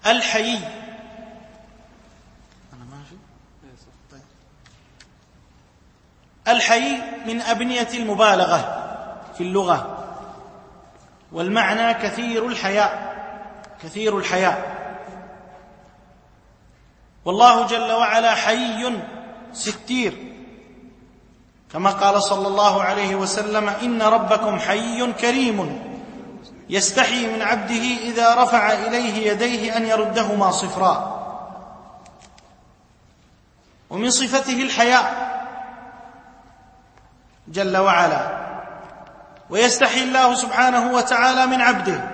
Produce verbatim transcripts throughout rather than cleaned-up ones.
الحيي. الحيي من أبنية المبالغة في اللغة، والمعنى كثير الحياء، كثير الحياء. والله جل وعلا حيي ستير، كما قال صلى الله عليه وسلم: إن ربكم حيي كريم يستحي من عبده إذا رفع إليه يديه أن يردهما صفرا. ومن صفته الحياء جل وعلا، ويستحي الله سبحانه وتعالى من عبده.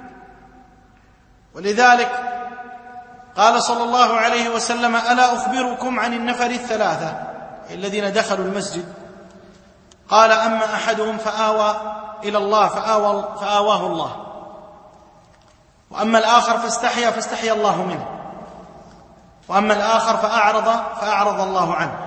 ولذلك قال صلى الله عليه وسلم: ألا أخبركم عن النفر الثلاثة الذين دخلوا المسجد؟ قال: أما أحدهم فآوى إلى الله فآوى فآواه الله، وأما الآخر فاستحيا فاستحيا الله منه، وأما الآخر فأعرض فأعرض الله عنه.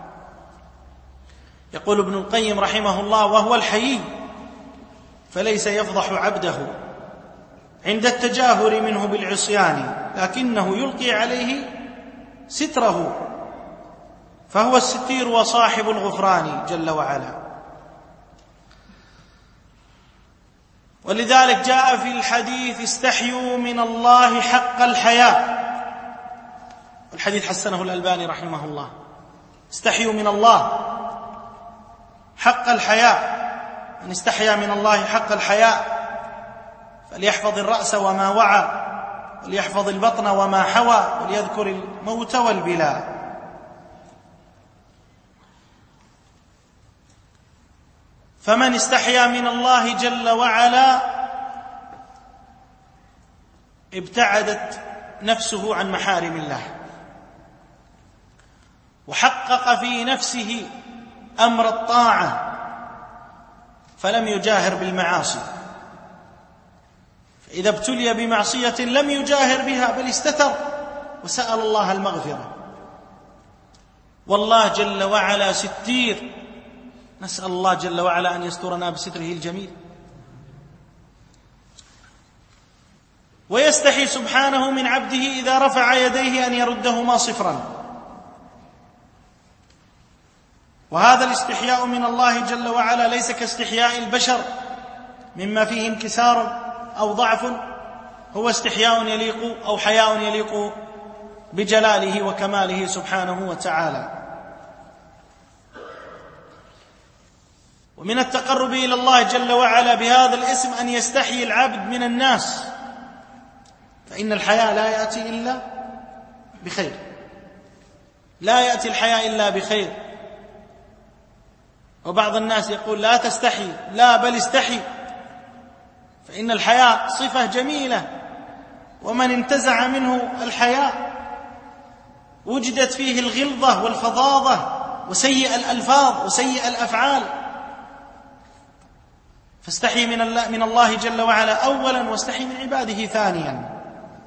يقول ابن القيم رحمه الله: وهو الحيي فليس يفضح عبده عند التجاهر منه بالعصيان، لكنه يلقي عليه ستره، فهو الستير وصاحب الغفران جل وعلا. ولذلك جاء في الحديث: استحيوا من الله حق الحياء، والحديث حسنه الألباني رحمه الله. استحيوا من الله حق الحياء، من استحيا من الله حق الحياء فليحفظ الرأس وما وعى، وليحفظ البطن وما حوى، وليذكر الموت والبلاء. فمن استحيا من الله جل وعلا ابتعدت نفسه عن محارم الله، وحقق في نفسه أمر الطاعة فلم يجاهر بالمعاصي. فإذا ابتلي بمعصية لم يجاهر بها، بل استتر وسأل الله المغفرة. والله جل وعلا ستير، نسأل الله جل وعلا أن يسترنا بستره الجميل. ويستحي سبحانه من عبده إذا رفع يديه أن يردهما صفرا. وهذا الاستحياء من الله جل وعلا ليس كاستحياء البشر مما فيه انكسار أو ضعف، هو استحياء يليق أو حياء يليق بجلاله وكماله سبحانه وتعالى. ومن التقرب إلى الله جل وعلا بهذا الاسم أن يستحيي العبد من الناس، فإن الحياء لا يأتي إلا بخير، لا يأتي الحياء إلا بخير. وبعض الناس يقول: لا تستحي، لا بل استحي، فإن الحياء صفة جميلة، ومن انتزع منه الحياء وجدت فيه الغلظة والفظاظة وسيء الألفاظ وسيء الأفعال. فاستحي من الله, من الله جل وعلا أولا، واستحي من عباده ثانيا.